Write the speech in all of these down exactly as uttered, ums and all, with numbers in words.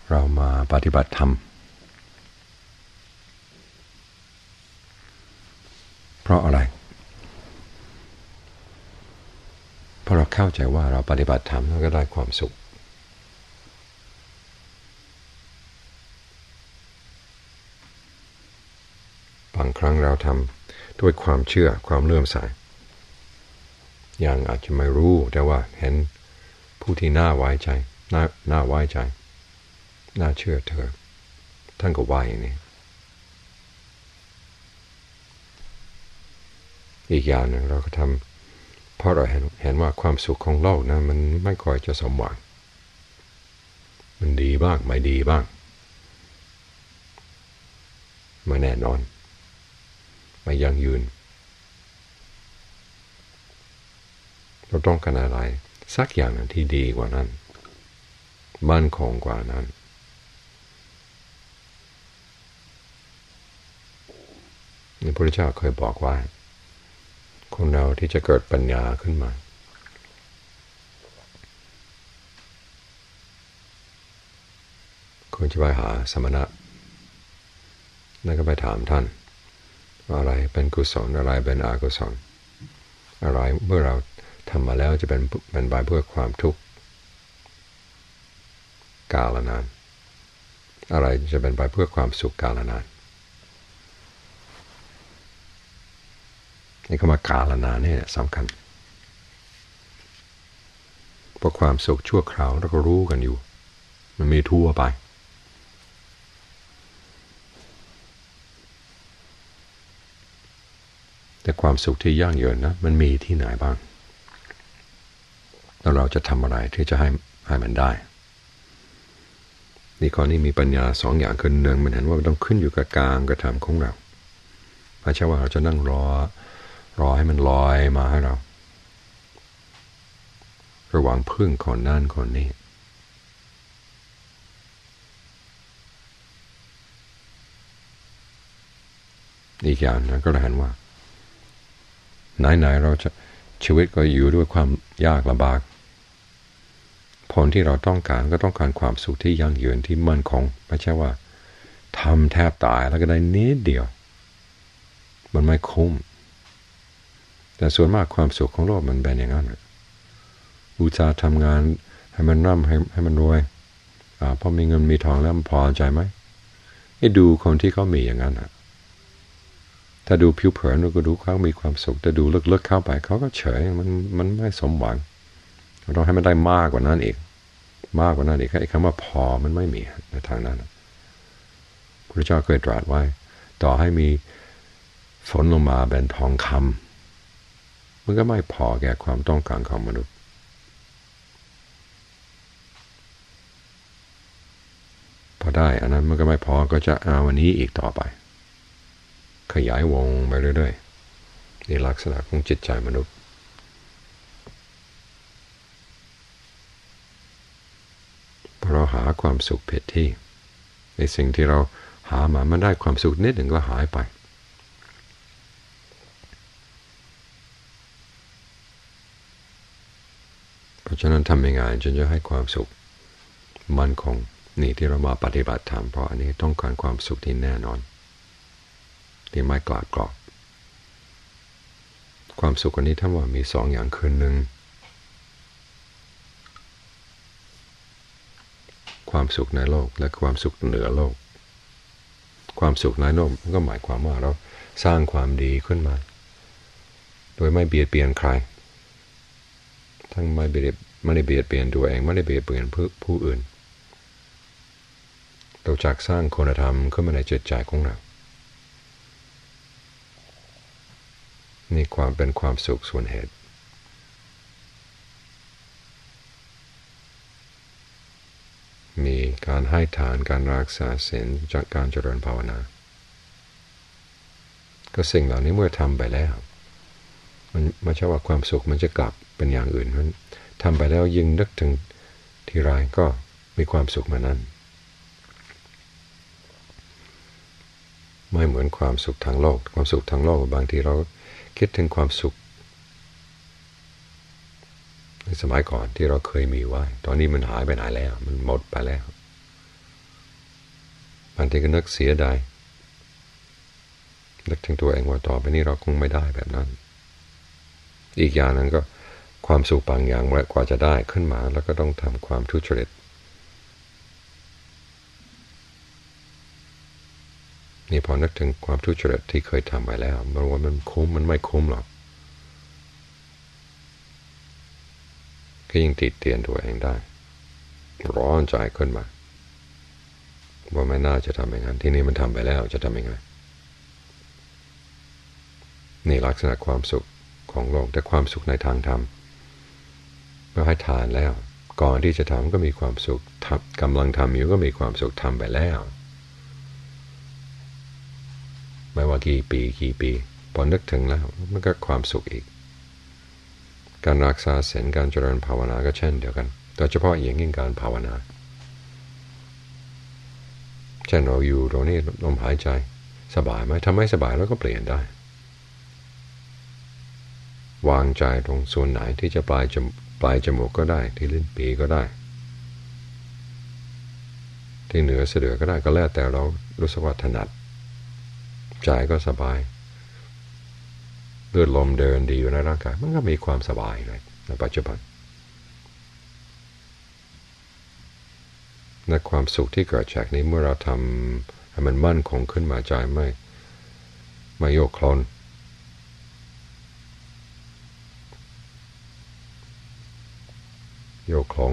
เรามาปฏิบัติธรรมเพราะอะไรเพราะเราเข้าใจว่าเราปฏิบัติธรรมแล้วก็ได้ความสุขบางครั้งเราทำด้วยความเชื่อความเลื่อมใสอย่างอาจจะไม่รู้แต่ว่าเห็นผู้ที่น่าไว้ใจน่าน่าไว้ใจน่าเชื่อเธอท่านก็ว่าอย่างนี้อีกอย่างหนึ่งเราก็ทำเพราะเราเห็นเห็นว่าความสุขของโลกนะมันไม่ค่อยจะสมหวังมันดีบ้างไม่ดีบ้างไม่แน่นอนไม่ยั่งยืนเราต้องการอะไรสักอย่างนึงที่ดีกว่านั้นมั่นคงกว่านั้นพระพุทธเจ้าเคยบอกว่าคนเราที่จะเกิดปัญญาขึ้นมาควรจะไปหาสมณะแล้วก็ไปถามท่านว่าอะไรเป็นกุศลอะไรเป็นอกุศลอะไรเมื่อเราทำมาแล้วจะเป็นเป็นไปเพื่อความทุกข์กาลนานอะไรจะเป็นไปเพื่อความสุขกาลนานนี่คำว่ากาลนานนี่สำคัญเพราะความสุขชั่วคราวเราก็รู้กันอยู่มันมีทั่วไปแต่ความสุขที่ยั่งยืนนะมันมีที่ไหนบ้างแล้วเราจะทำอะไรที่จะให้ให้มันได้นี่ข้อนี้มีปัญญาสองอย่างคือหนึ่งมันเห็นว่ามันต้องขึ้นอยู่กับการกระทำของเราไม่ใช่ว่าเราจะนั่งรอรอให้มันลอยมาให้เราระหว่างพึ่งคนนั่นคนนี้อีกอย่างนั้นก็เห็นว่าไหนๆเราจะชีวิตก็อยู่ด้วยความยากลำบากผลที่เราต้องการก็ต้องการความสุขที่ยั่งยืนที่มั่นคงไม่ใช่ว่าทำแทบตายแล้วก็ได้นิดเดียวมันไม่คุ้มแต่ส่วนมากความสุขของโลกมันเป็นอย่างนั้นอุตสาห์ทำงานให้มันร่ำให้ให้มันรวยอ่าพอมีเงินมีทองแล้วมันพอใจไหมให้ดูคนที่เขามีอย่างนั้นอ่ะถ้าดูผิวเผินเราก็ดูเขามีความสุขแต่ดูลึกๆเข้าไปเขาก็เฉยมันมันไม่สมหวังเราต้องให้มันได้มากกว่านั้นอีกมากกว่านั้นอีกไอ้คำว่าพอมันไม่มีในทางนั้นพระเจ้าเคยตรัสไว้ต่อให้มีฝนลงมาเป็นทองคำมันก็ไม่พอแก่ความต้องการของมนุษย์พอได้อันนั้นมันก็ไม่พอก็จะเอาวันนี้อีกต่อไปขยายวงไปเรื่อยๆนี่ลักษณะของจิตใจมนุษย์พอเราหาความสุขผิดที่ในสิ่งที่เราหามามันได้ความสุขนิดหนึ่งก็หายไปเพราะฉะนั้นทำยังไงจนจะให้ความสุขมั่นคงนี่ที่เรามาปฏิบัติธรรมเพราะอันนี้ต้องการความสุขที่แน่นอนที่ไม่กลาดกรอกความสุขอันนี้ท่านว่ามีสองอย่างคือหนึ่งความสุขในโลกและความสุขเหนือโลกความสุขในโลกก็หมายความว่าเราสร้างความดีขึ้นมาโดยไม่เบียดเบียนใครทั้งไม่เบียดไม่ได้เบียดเบียนตัวเองไม่ได้เบียดเบียนผู้อื่นเราจากสร้างคุณธรรมขึ้นมาในจิตใจของเรานี่ความเป็นความสุขส่วนเหตุมีการให้ทานการรักษาศีลจากการเจริญภาวนาก็สิ่งเหล่านี้เมื่อทำไปแล้วมันไม่ใช่ว่าความสุขมันจะกลับเป็นอย่างอื่นมันทำไปแล้วยิ่งนึกถึงทีไรก็มีความสุขมานั้นไม่เหมือนความสุขทางโลกความสุขทางโลกบางทีเราคิดถึงความสุขในสมัยก่อนที่เราเคยมีไว้ตอนนี้มันหายไปไหนแล้วมันหมดไปแล้วอันที่ก็นึกเสียดายนึกถึงตัวเองว่าต่อไปนี้เราคงไม่ได้แบบนั้นอีกอย่างนึงก็ความสุขบางอย่างกว่าจะได้ขึ้นมาแล้วก็ต้องทำความทุจริตนี่พอนึกถึงความทุจริตที่เคยทำไปแล้วมันว่ามันคุ้มมันไม่คุ้มหรอกก็ยิ่งติดเตียนตัวเองได้ร้อนใจขึ้นมาว่าไม่น่าจะทำอย่างนั้นที่นี่มันทำไปแล้วจะทำยังไงนี่ลักษณะความสุขของโลกแต่ความสุขในทางธรรมเมื่อให้ทานแล้วก่อนที่จะทำก็มีความสุขกำลังทำอยู่ก็มีความสุขทำไปแล้วไม่ว่ากี่ปีกี่ปีพอนึกถึงแล้วมันก็ความสุขอีกการรักษาศีลการเจริญภาวนาก็เช่นเดียวกันโดยเฉพาะอย่างยิ่งการภาวนาเช่นเราอยู่ตรงนี้ลมหายใจสบายไหมถ้าไม่สบายแล้วก็เปลี่ยนได้วางใจตรงส่วนไหนที่จะปลายจมูกปลายจมูกก็ได้ที่ลิ้นปีก็ได้ที่เหนือสะดือก็ได้ก็แล้วแต่เรารู้สึกว่าถนัดใจก็สบายเลือดลมเดินดีอยู่ในร่างกายมันก็มีความสบายเลยในปัจจุบันในความสุขที่เกิดจากนี้เมื่อเราทำให้มันมั่นคงขึ้นมาใจไม่ไม่โยกคลอนโยกคลง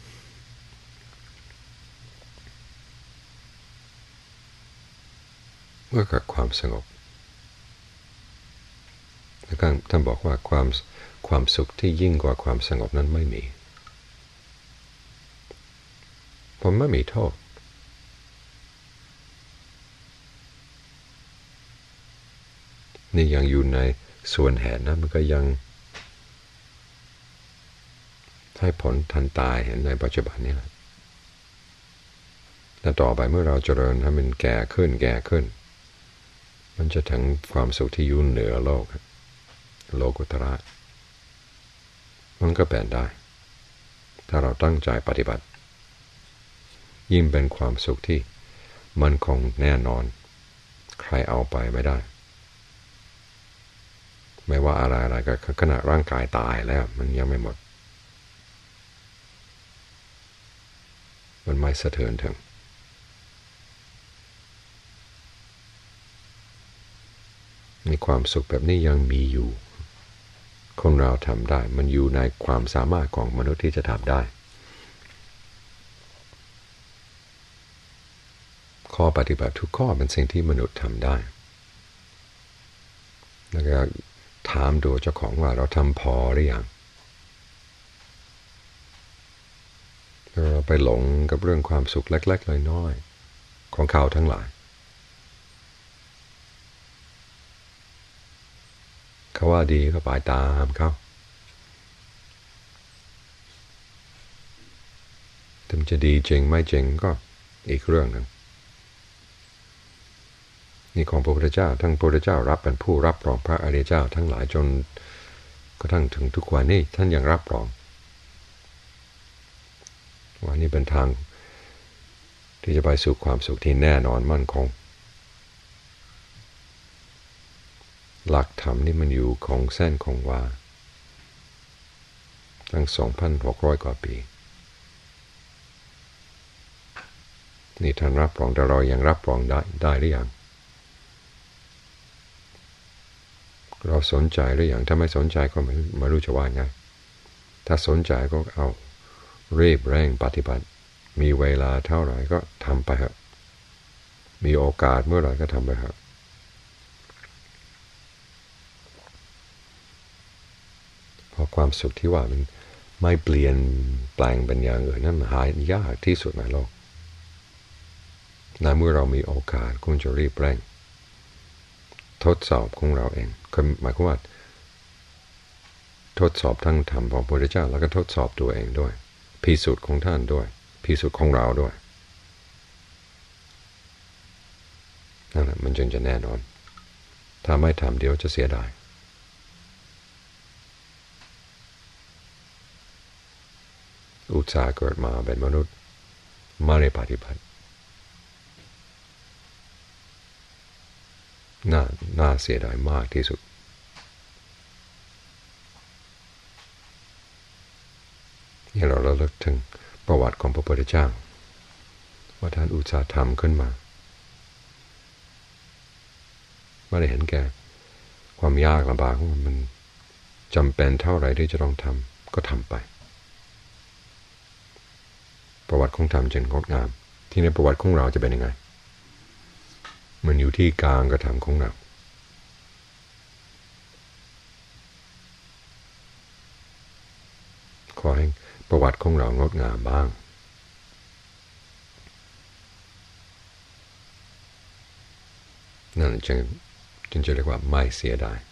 เมื่อเกิดความสงบแล้วท่านบอกว่าความความสุขที่ยิ่งกว่าความสงบนั้นไม่มีผมไม่มีโทษนี่ยังอยู่ในส่วนแห่งนั้นมันก็ยังให้ผลทันตายเห็นในปัจจุบันนี้แหละแต่ต่อไปเมื่อเราเจริญให้มันแก่ขึ้นแก่ขึ้นมันจะถึงความสุขที่อยู่เหนือโลกโลกุตระมันก็เป็นได้ถ้าเราตั้งใจปฏิบัติยิ่งเป็นความสุขที่มันคงแน่นอนใครเอาไปไม่ได้ไม่ว่าอะไรอะไรก็ขณะร่างกายตายแล้วมันยังไม่หมดมันไม่สะเทือนถึงมีความสุขแบบนี้ยังมีอยู่คนเราทำได้มันอยู่ในความสามารถของมนุษย์ที่จะทำได้ข้อปฏิบัติทุกข้อเป็นสิ่งที่มนุษย์ทำได้แล้วก็ถามดูเจ้าของว่าเราทำพอหรือยังเราไปหลงกับเรื่องความสุขเล็กๆน้อยๆของเขาทั้งหลายเขาว่าดีก็ไปตามเขาถึงจะดีจริงไม่จริงก็อีกเรื่องหนึ่งนี่ของพระพุทธเจ้าทั้งพระพุทธเจ้ารับเป็นผู้รับรองพระอริยเจ้าทั้งหลายจนกระทั่งถึงทุกวันนี้ท่านยังรับรองว่านี่เป็นทางที่จะไปสู่ความสุขที่แน่นอนมั่นคงหลักธรรมนี่มันอยู่คงเส้นคงวาตั้ง สองพันหกร้อย กว่าปีนี่ท่านรับรองแต่เรายังรับรองได้ได้หรือยังเราสนใจหรือยังถ้าไม่สนใจก็ไม่ไม่รู้จะว่าไงถ้าสนใจก็เอารีบเร่งปฏิบัติมีเวลาเท่าไหร่ก็ทำไปเถอะมีโอกาสเมื่อไหร่ก็ทำไปเถอะเพราะความสุขที่ว่ามันไม่เปลี่ยนแปลงเป็นอย่างอื่นนั่นหายากที่สุดในโลกในเมื่อเรามีโอกาสควรจะรีบเร่งทดสอบของเราเองคือหมายความว่าทดสอบทั้งธรรมของพระพุทธเจ้าแล้วก็ทดสอบตัวเองด้วยพิสูจน์ของท่านด้วยพิสูจน์ของเราด้วยนั่นแหละมันจึงจะแน่นอนถ้าไม่ทำเดี๋ยวจะเสียดายอุตส่าห์เกิดมาเป็นมนุษย์ไม่ได้ปฏิบัติน่าน่าเสียดายมากที่สุดที่เราระลึกถึงประวัติของพระพุทธเจ้าว่าท่านอุตสาหทำขึ้นมาไม่ได้เห็นแก่ความยากลำบากมันจำเป็นเท่าไหร่ที่จะต้องทำก็ทำไปประวัติของธรรมจึงงดงามที่ในประวัติของเราจะเป็นยังไงมันอยู่ที่การกระทำของเราขอให้ประวัติของเรางดงามบ้างนั่นจึงจึงจะเรียกว่าไม่เสียดาย